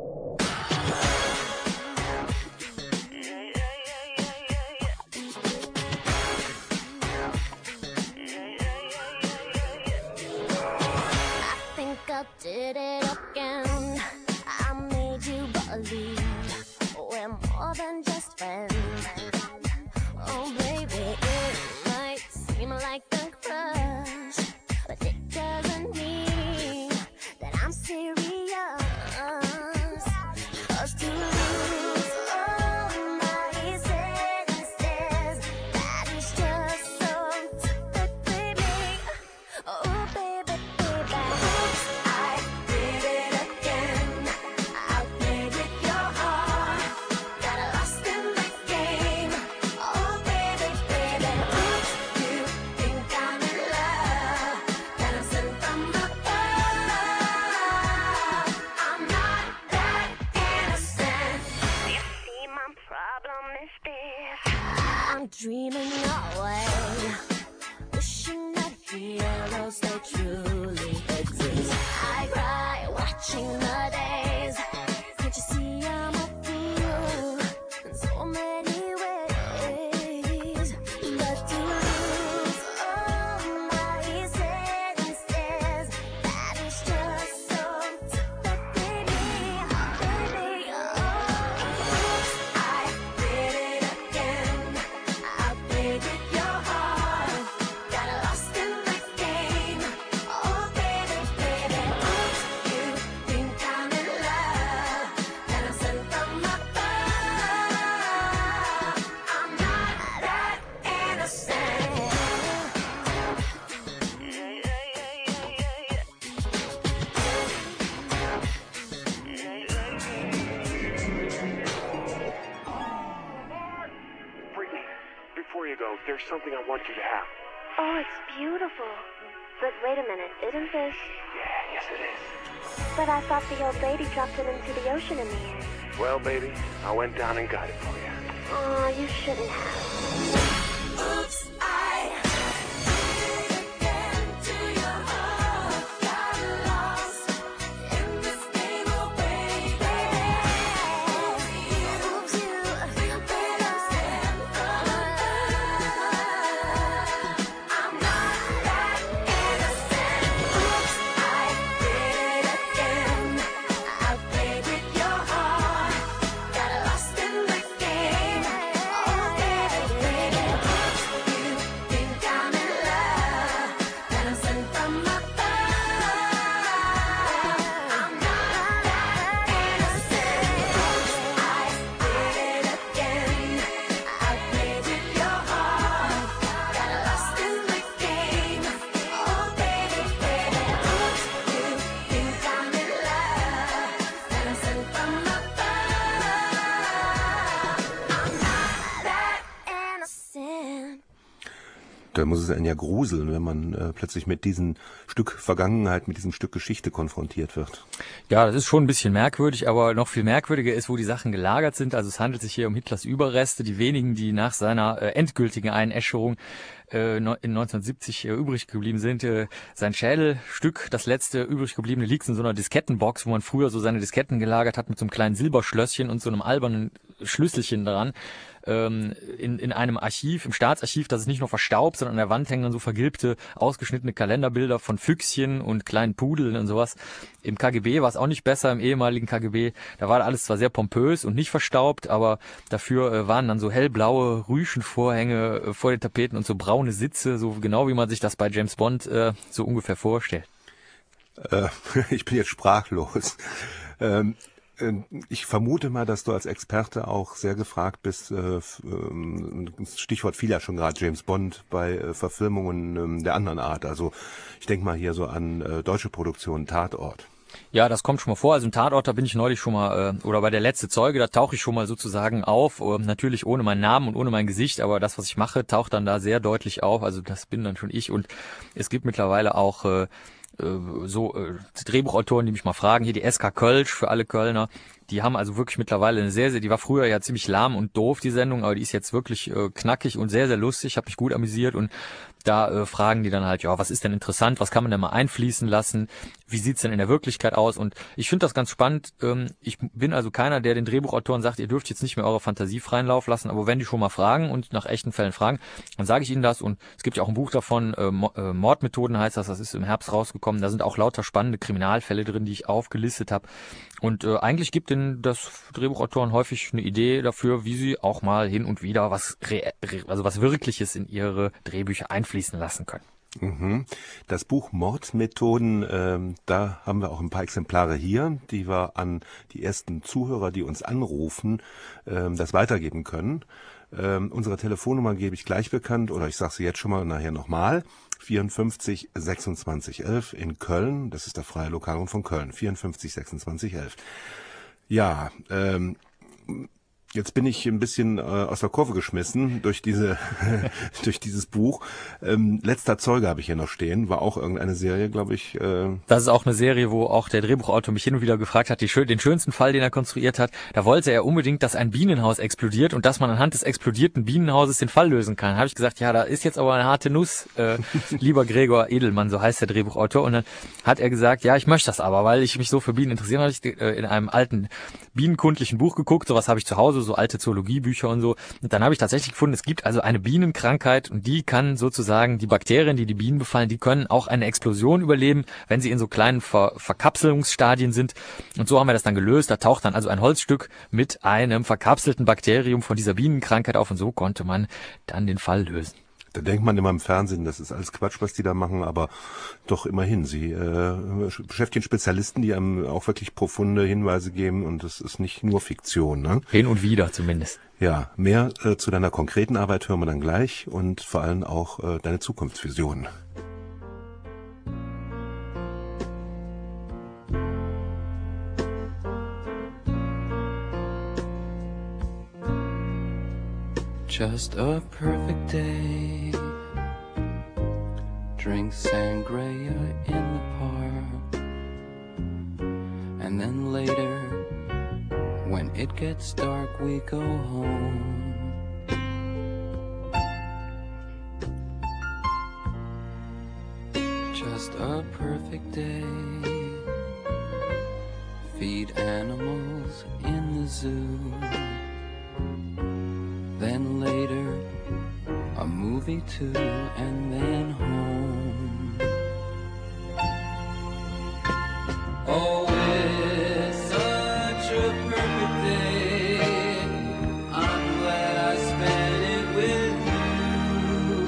Did it again. I made you believe we're more than just friends. Oh baby, it might seem like a crush, but it doesn't mean that I'm serious. 'Cause to lose all my senses, that is just so typically me. Oh baby, baby, oops, I did it again. I played with your heart, got lost in the game. Oh baby, baby, oops, you think I'm in love, that I'm sent from above. I'm not that innocent. You see, my problem is this: I'm dreaming away, wishing that heroes they truly exist. I cry watching the days. Can't you see I'm a fool in so many ways? But to lose all my senses, that is just so typically me, baby. Oh, oops, I did it again. I played with your heart, got lost in the game. Oh baby, baby, oops, you think I'm in love, that I'm sent from above. I'm not that innocent. Brittany, before you go, there's something I want you to have. Oh, it's beautiful. But wait a minute, isn't this... Yeah, yes it is. But I thought the old lady dropped it into the ocean in the end. Well, baby, I went down and got it for you. Oh, you shouldn't have. Oops, I did it again to your heart. Got lost in this game, oh baby. Oops, you better stand up. I'm not that innocent. Oops, I did it again. I played with your heart, got lost in the game. Oh baby, baby, oops, you think I'm in love, that I'm sent from above. I'm not that innocent. Oops, I did it again. I played with your heart, got lost in the game. Oh baby, baby, oops, you think I'm in love, that I'm sent from above. I'm not that innocent. Da muss es einen ja gruseln, wenn man äh, plötzlich mit diesem Stück Vergangenheit, mit diesem Stück Geschichte konfrontiert wird. Ja, das ist schon ein bisschen merkwürdig, aber noch viel merkwürdiger ist, wo die Sachen gelagert sind. Also es handelt sich hier um Hitlers Überreste, die wenigen, die nach seiner äh, endgültigen Einäscherung äh, in neunzehnhundertsiebzig äh, übrig geblieben sind. Äh, sein Schädelstück, das letzte übrig gebliebene, liegt in so einer Diskettenbox, wo man früher so seine Disketten gelagert hat mit so einem kleinen Silberschlösschen und so einem albernen Schlüsselchen dran. ähm, in, in einem Archiv, im Staatsarchiv, das ist nicht nur verstaubt, sondern an der Wand hängen dann so vergilbte, ausgeschnittene Kalenderbilder von Füchschen und kleinen Pudeln und sowas. Im K G B war es auch nicht besser, im ehemaligen K G B. Da war alles zwar sehr pompös und nicht verstaubt, aber dafür äh, waren dann so hellblaue Rüschenvorhänge äh, vor den Tapeten und so braune Sitze, so genau wie man sich das bei James Bond äh, so ungefähr vorstellt. Äh, ich bin jetzt sprachlos. Ähm, äh, ich vermute mal, dass du als Experte auch sehr gefragt bist. Äh, f- ähm, Stichwort fiel ja schon gerade James Bond bei äh, Verfilmungen ähm, der anderen Art. Also ich denke mal hier so an äh, deutsche Produktionen, Tatort. Ja, das kommt schon mal vor. Also im Tatort, da bin ich neulich schon mal, äh, oder bei der letzte Zeuge, da tauche ich schon mal sozusagen auf. Äh, natürlich ohne meinen Namen und ohne mein Gesicht, aber das, was ich mache, taucht dann da sehr deutlich auf. Also das bin dann schon ich. Und es gibt mittlerweile auch äh, äh, so äh, Drehbuchautoren, die mich mal fragen. Hier die S K Kölsch für alle Kölner. Die haben also wirklich mittlerweile eine sehr, sehr, die war früher ja ziemlich lahm und doof, die Sendung, aber die ist jetzt wirklich äh, knackig und sehr, sehr lustig, habe mich gut amüsiert und da äh, fragen die dann halt, ja, was ist denn interessant, was kann man denn mal einfließen lassen, wie sieht's denn in der Wirklichkeit aus und ich finde das ganz spannend, ähm, ich bin also keiner, der den Drehbuchautoren sagt, ihr dürft jetzt nicht mehr eure Fantasie freien Lauf lassen, aber wenn die schon mal fragen und nach echten Fällen fragen, dann sage ich ihnen das und es gibt ja auch ein Buch davon, äh, Mo- äh, Mordmethoden heißt das, das ist im Herbst rausgekommen, da sind auch lauter spannende Kriminalfälle drin, die ich aufgelistet habe und äh, eigentlich gibt denn das Drehbuchautoren häufig eine Idee dafür, wie sie auch mal hin und wieder was re- re- also was Wirkliches in ihre Drehbücher einfließen lassen können. Mhm. Das Buch Mordmethoden, ähm, da haben wir auch ein paar Exemplare hier, die wir an die ersten Zuhörer, die uns anrufen, ähm, das weitergeben können. Ähm, unsere Telefonnummer gebe ich gleich bekannt, oder ich sage sie jetzt schon mal nachher nochmal. vierundfünfzig sechsundzwanzig elf in Köln, das ist der freie Lokalrundfunk von Köln, vierundfünfzig sechsundzwanzig elf. Ja, ähm, jetzt bin ich ein bisschen äh, aus der Kurve geschmissen durch diese durch dieses Buch. Ähm, Letzter Zeuge habe ich hier noch stehen, war auch irgendeine Serie, glaube ich. Äh Das ist auch eine Serie, wo auch der Drehbuchautor mich hin und wieder gefragt hat, die, schön- den schönsten Fall, den er konstruiert hat, da wollte er unbedingt, dass ein Bienenhaus explodiert und dass man anhand des explodierten Bienenhauses den Fall lösen kann. Habe ich gesagt, ja, da ist jetzt aber eine harte Nuss, äh, lieber Gregor Edelmann, so heißt der Drehbuchautor. Und dann hat er gesagt, ja, ich möchte das aber, weil ich mich so für Bienen interessiere. Habe ich äh, in einem alten bienenkundlichen Buch geguckt, sowas habe ich zu Hause, so alte Zoologiebücher und so. Und dann habe ich tatsächlich gefunden, es gibt also eine Bienenkrankheit und die kann sozusagen, die Bakterien, die die Bienen befallen, die können auch eine Explosion überleben, wenn sie in so kleinen Ver Verkapselungsstadien sind. Und so haben wir das dann gelöst. Da taucht dann also ein Holzstück mit einem verkapselten Bakterium von dieser Bienenkrankheit auf und so konnte man dann den Fall lösen. Da denkt man immer im Fernsehen, das ist alles Quatsch, was die da machen, aber doch immerhin. Sie äh, beschäftigen Spezialisten, die einem auch wirklich profunde Hinweise geben und das ist nicht nur Fiktion, ne? Hin und wieder zumindest. Ja, mehr äh, zu deiner konkreten Arbeit hören wir dann gleich und vor allem auch äh, deine Zukunftsvisionen. Just a perfect day. Drink sangria in the park. And then later, when it gets dark, we go home. Just a perfect day. Feed animals in the zoo. Then later, a movie too, and then home. Oh, it's such a perfect day. I'm glad I spent it with you.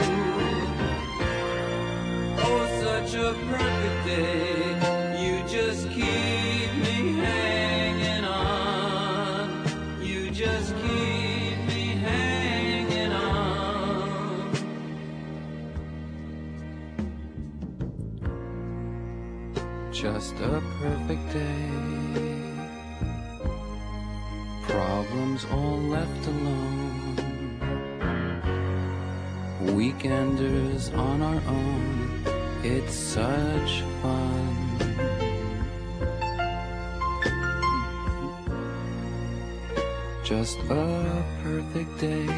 Oh, such a perfect day. You just keep me hanging on. You just keep me hanging on. Just a perfect day. Problems all left alone. Weekenders on our own. It's such fun. Just a perfect day.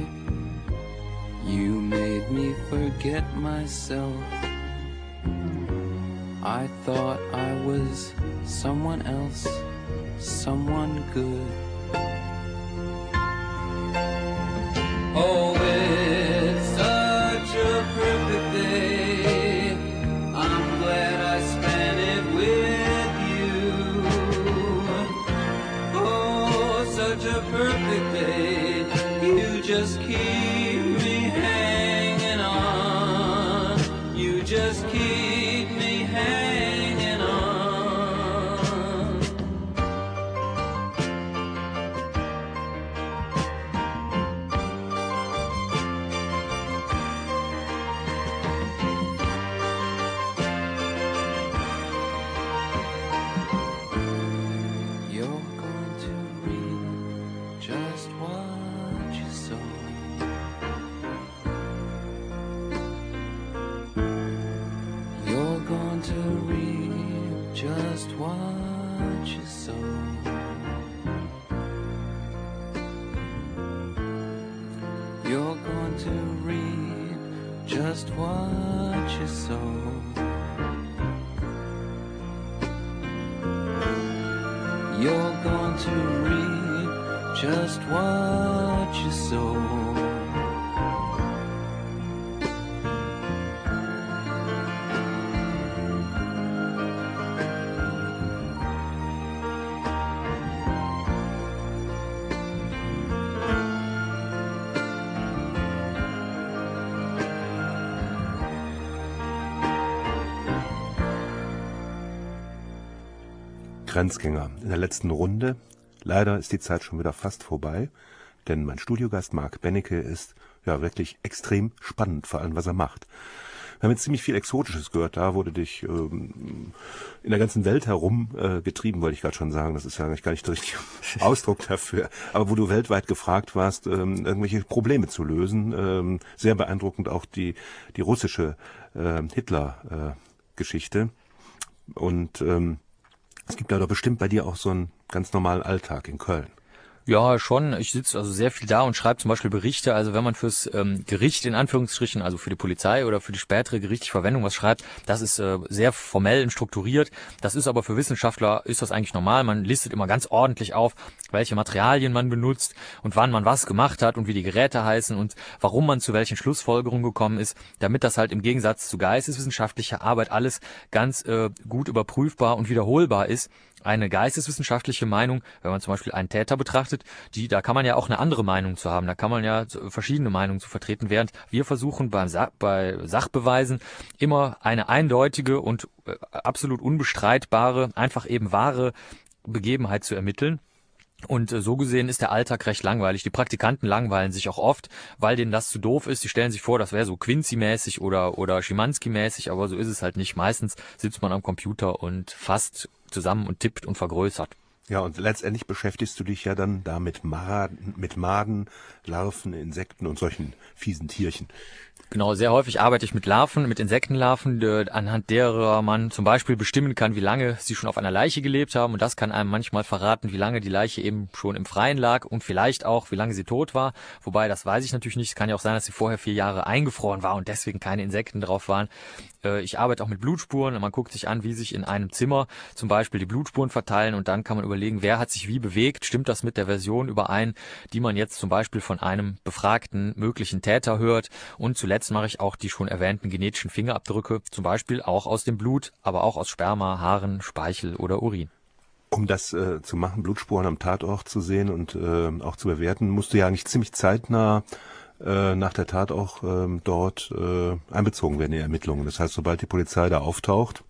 You made me forget myself. I thought I was someone else, someone good. keep me hanging on. You just keep me hanging on. You're going to reap just what you sow. You're going to reap just what you sow. You're going to reap just what you sow. You're going to reap just what you sow. Grenzgänger in der letzten Runde. Leider ist die Zeit schon wieder fast vorbei, denn mein Studiogast Marc Benecke ist ja wirklich extrem spannend, vor allem was er macht. Wir haben jetzt ziemlich viel Exotisches gehört, da wurde dich ähm, in der ganzen Welt herum äh, getrieben, wollte ich gerade schon sagen, das ist ja eigentlich gar nicht der richtige Ausdruck dafür, aber wo du weltweit gefragt warst, ähm, irgendwelche Probleme zu lösen. Ähm, sehr beeindruckend auch die, die russische äh, Hitler-Geschichte. Äh, Und ähm, es gibt ja doch bestimmt bei dir auch so einen ganz normalen Alltag in Köln. Ja, schon. Ich sitze also sehr viel da und schreibe zum Beispiel Berichte. Also wenn man fürs ähm, Gericht in Anführungsstrichen, also für die Polizei oder für die spätere gerichtliche Verwendung was schreibt, das ist äh, sehr formell und strukturiert. Das ist aber für Wissenschaftler, ist das eigentlich normal. Man listet immer ganz ordentlich auf, welche Materialien man benutzt und wann man was gemacht hat und wie die Geräte heißen und warum man zu welchen Schlussfolgerungen gekommen ist, damit das halt im Gegensatz zu geisteswissenschaftlicher Arbeit alles ganz äh, gut überprüfbar und wiederholbar ist. Eine geisteswissenschaftliche Meinung, wenn man zum Beispiel einen Täter betrachtet, die, da kann man ja auch eine andere Meinung zu haben, da kann man ja verschiedene Meinungen zu vertreten, während wir versuchen beim Sa- bei Sachbeweisen immer eine eindeutige und äh, absolut unbestreitbare, einfach eben wahre Begebenheit zu ermitteln. Und äh, so gesehen ist der Alltag recht langweilig. Die Praktikanten langweilen sich auch oft, weil denen das zu doof ist. Die stellen sich vor, das wäre so Quincy-mäßig oder oder Schimanski-mäßig, aber so ist es halt nicht. Meistens sitzt man am Computer und fasst zusammen und tippt und vergrößert. Ja, und letztendlich beschäftigst du dich ja dann da mit Maden, mit Maden, Larven, Insekten und solchen fiesen Tierchen. Genau, sehr häufig arbeite ich mit Larven, mit Insektenlarven, äh, anhand derer man zum Beispiel bestimmen kann, wie lange sie schon auf einer Leiche gelebt haben. Und das kann einem manchmal verraten, wie lange die Leiche eben schon im Freien lag und vielleicht auch, wie lange sie tot war. Wobei, das weiß ich natürlich nicht. Es kann ja auch sein, dass sie vorher vier Jahre eingefroren war und deswegen keine Insekten drauf waren. Äh, ich arbeite auch mit Blutspuren und man guckt sich an, wie sich in einem Zimmer zum Beispiel die Blutspuren verteilen und dann kann man überlegen, wer hat sich wie bewegt. Stimmt das mit der Version überein, die man jetzt zum Beispiel von einem befragten möglichen Täter hört? Und zuletzt mache ich auch die schon erwähnten genetischen Fingerabdrücke, zum Beispiel auch aus dem Blut, aber auch aus Sperma, Haaren, Speichel oder Urin. Um das äh, zu machen, Blutspuren am Tatort zu sehen und äh, auch zu bewerten, musst du ja eigentlich ziemlich zeitnah äh, nach der Tat auch ähm, dort äh, einbezogen werden in die Ermittlungen. Das heißt, sobald die Polizei da auftaucht,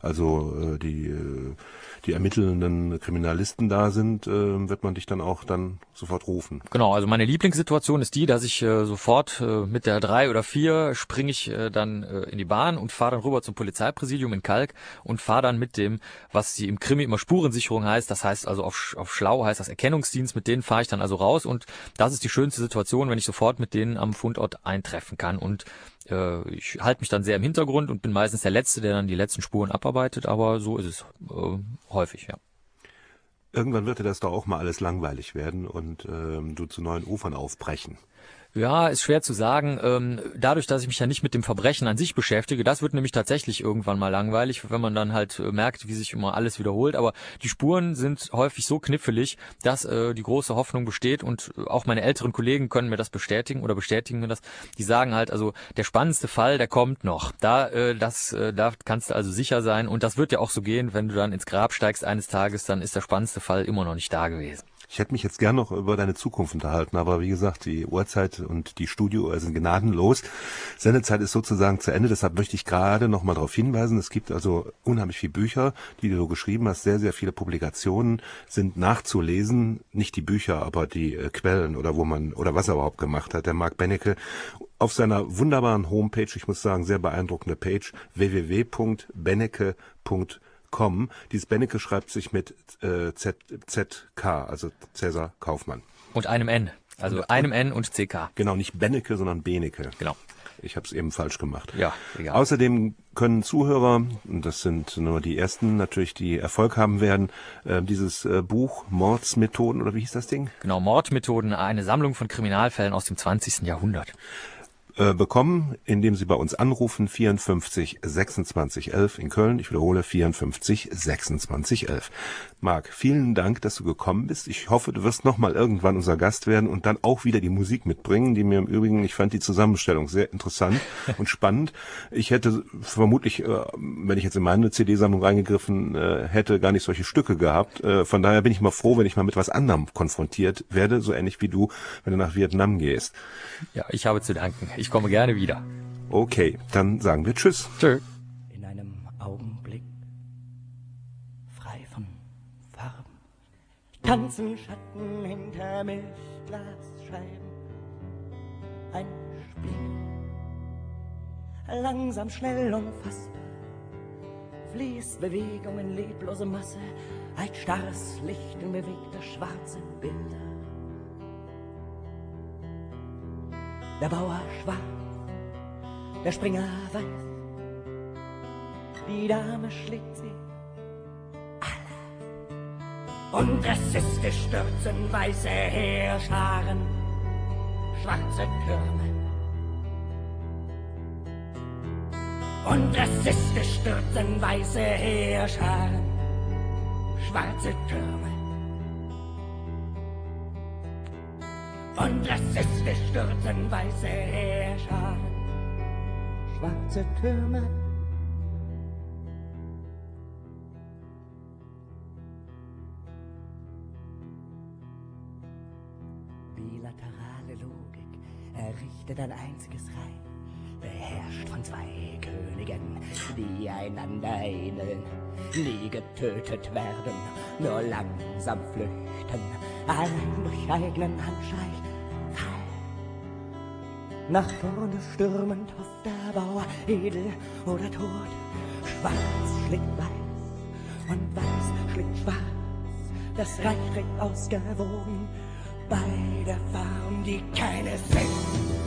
also äh, die äh, die ermittelnden Kriminalisten da sind, äh, wird man dich dann auch dann sofort rufen. Genau, also meine Lieblingssituation ist die, dass ich äh, sofort äh, mit der drei oder vier springe ich äh, dann äh, in die Bahn und fahre dann rüber zum Polizeipräsidium in Kalk und fahre dann mit dem, was sie im Krimi immer Spurensicherung heißt, das heißt also auf, auf Schlau heißt das Erkennungsdienst, mit denen fahre ich dann also raus und das ist die schönste Situation, wenn ich sofort mit denen am Fundort eintreffen kann und äh, ich halte mich dann sehr im Hintergrund und bin meistens der Letzte, der dann die letzten Spuren abarbeitet, aber so ist es äh, häufig, ja. Irgendwann wird dir das doch auch mal alles langweilig werden und ähm, du zu neuen Ufern aufbrechen. Ja, ist schwer zu sagen. Ähm, dadurch, dass ich mich ja nicht mit dem Verbrechen an sich beschäftige, das wird nämlich tatsächlich irgendwann mal langweilig, wenn man dann halt äh, merkt, wie sich immer alles wiederholt. Aber die Spuren sind häufig so knifflig, dass äh, die große Hoffnung besteht und auch meine älteren Kollegen können mir das bestätigen oder bestätigen mir das. Die sagen halt, also der spannendste Fall, der kommt noch. Da, äh, das, äh, da kannst du also sicher sein und das wird ja auch so gehen, wenn du dann ins Grab steigst eines Tages, dann ist der spannendste Fall immer noch nicht da gewesen. Ich hätte mich jetzt gern noch über deine Zukunft unterhalten, aber wie gesagt, die Uhrzeit und die Studiouhr sind gnadenlos. Sendezeit ist sozusagen zu Ende, deshalb möchte ich gerade noch mal darauf hinweisen, es gibt also unheimlich viele Bücher, die du geschrieben hast, sehr, sehr viele Publikationen sind nachzulesen, nicht die Bücher, aber die äh, Quellen oder wo man, oder was er überhaupt gemacht hat, der Marc Benecke, auf seiner wunderbaren Homepage, ich muss sagen, sehr beeindruckende Page, w w w punkt benecke punkt com. Dieses Benecke schreibt sich mit äh, Z, Z K, also Cäsar Kaufmann. Und einem N. Also Und- einem N und C K. Genau, nicht Benecke, sondern Benecke. Genau. Ich habe es eben falsch gemacht. Ja, egal. Außerdem können Zuhörer, und das sind nur die ersten natürlich, die Erfolg haben werden, äh, dieses äh, Buch Mordsmethoden, oder wie hieß das Ding? Genau, Mordmethoden, eine Sammlung von Kriminalfällen aus dem zwanzigsten Jahrhundert. Äh, bekommen, indem Sie bei uns anrufen, vierundfünfzig sechsundzwanzig elf in Köln. Ich wiederhole, vierundfünfzig sechsundzwanzig elf. Marc, vielen Dank, dass du gekommen bist. Ich hoffe, du wirst noch mal irgendwann unser Gast werden und dann auch wieder die Musik mitbringen, die mir im Übrigen, ich fand die Zusammenstellung sehr interessant und spannend. Ich hätte vermutlich, äh, wenn ich jetzt in meine C D-Sammlung reingegriffen äh, hätte, gar nicht solche Stücke gehabt. Äh, von daher bin ich mal froh, wenn ich mal mit was anderem konfrontiert werde, so ähnlich wie du, wenn du nach Vietnam gehst. Ja, ich habe zu danken. Ich komme gerne wieder. Okay, dann sagen wir Tschüss. Tschö. In einem Augenblick, frei von Farben, tanzen Schatten hinter Milchglasscheiben. Ein Spiegel, langsam, schnell und fast, fließt Bewegung in leblose Masse, ein starres Licht in bewegte schwarze Bilder. Der Bauer schwarz, der Springer weiß, die Dame schlägt sie alle. Und rassistisch stürzen weiße Heerscharen, schwarze Türme. Und rassistisch stürzen weiße Heerscharen, schwarze Türme. Und rassistisch stürzen weiße Heerscharen, schwarze Türme. Bilaterale Logik errichtet ein einziges Reich, beherrscht von zwei Königen, die einander ähneln, nie getötet werden, nur langsam flüchten, allein durch eigenen Handschlag. Fall. Nach vorne stürmend hofft der Bauer, edel oder tot, schwarz schlägt weiß und weiß schlägt schwarz, das Reich trägt ausgewogen beide Farben, die keine sind.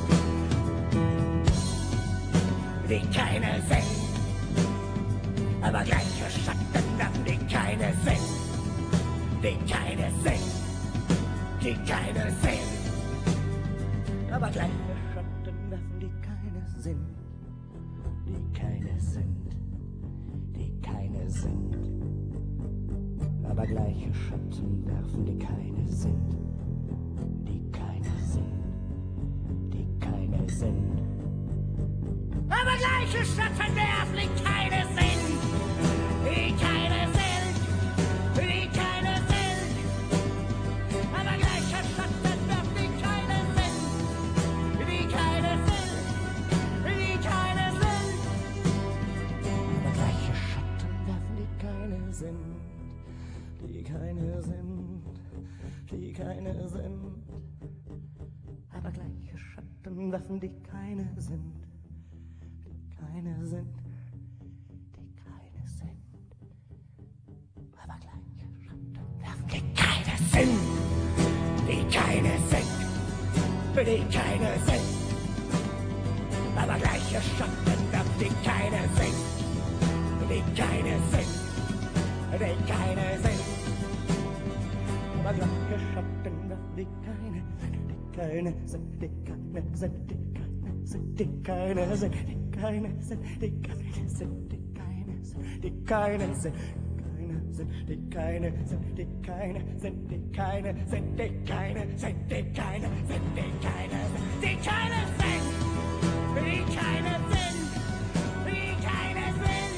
Die keine sind, aber gleiche Schatten werfen, die keine sind, die keine sind, die keine sind, aber gleiche Schatten werfen, die keine sind, die keine sind, die keine sind, aber gleiche Schatten werfen, die keine sind, die keine sind, die keine sind. Aber gleiche Schatten werfen, die keine sind, die keine sind, die keine sind. Aber gleiche Schatten werfen, die keine sind, die keine sind, die keine sind. Aber gleiche Schatten werfen, die keine sind, die keine sind, die keine sind. Aber gleiche Schatten werfen, die keine sind. Keine sind, die keine sind, aber gleiche Schatten werfen, die keine sind, die keine sind, die keine sind, aber gleiche Schatten werfen, die keine sind, die keine sind, die keine sind, aber gleiche Schatten werfen, die keine sind, die keine sind, die keine sind, die keine sind, die keine sind, die keine sind, die keine sind, die keine sind, die keine sind, die keine sind, die keine sind, die keine sind, die keine sind, die keine sind, die keine sind, die keine sind, die keine sind, die keine sind,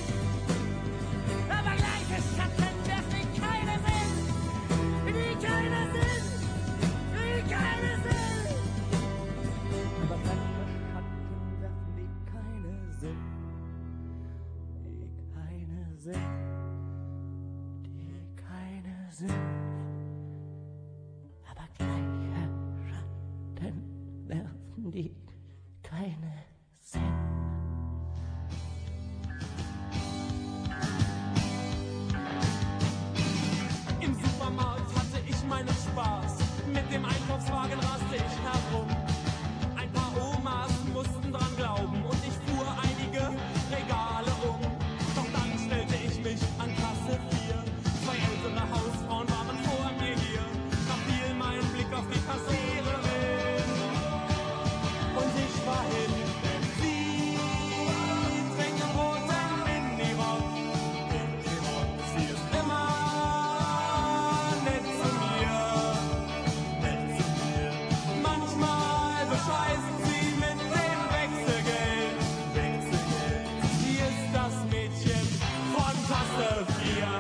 aber gleiche Schatten, dass die keine sind, die keine sind. sind, die keine sind. Aber gleiche Schatten werfen, die keine sind. Im Supermarkt hatte ich meinen Spaß. Mit dem Einkaufswagen raste ich herum. Ein paar Omas mussten dran glauben und ich fuhr einige Regale um. Doch dann stellte ich mich an Kasse vier. Zwei ältere Hausfrauen waren vor mir hier. Da fiel mein Blick auf die Kassiererin und ich war hin. Denn sie trägt einen roten Minirock. Sie ist immer nett zu mir. Manchmal bescheißen sie mit dem Wechselgeld. Sie ist das Mädchen von Kasse vier.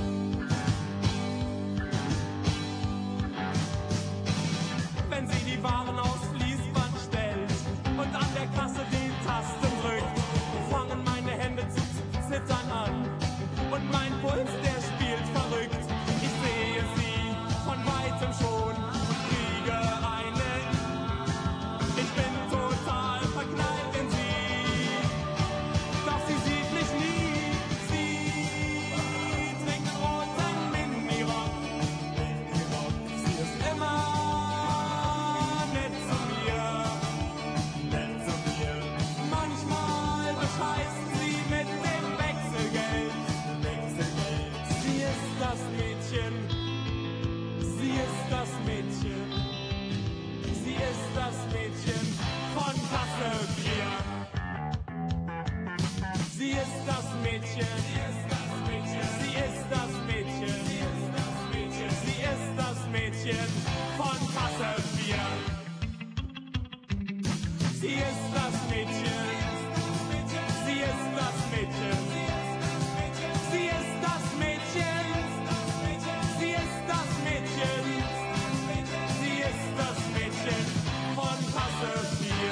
Wenn sie die Waren aufs Fließband stellt und an der Kasse die Tasten drückt, fangen meine Hände zu zittern an und mein Puls, der spielt verrückt. Ich sehe sie von weitem schon und kriege eine. Ich bin total verknallt in sie, doch sie sieht mich nie. Sie trägt einen roten Minirock. Sie ist immer nett zu mir. Nett zu mir. Manchmal bescheißen sie mit dem Wechselgeld. Wechselgeld. Sie ist das Mädchen. Sie ist das Mädchen. Sie ist das Mädchen von Kasse vier. Sie ist das Mädchen. Sie ist das Mädchen. Sie ist das Mädchen. Sie ist das Mädchen von Kasse vier. Sie ist das Mädchen.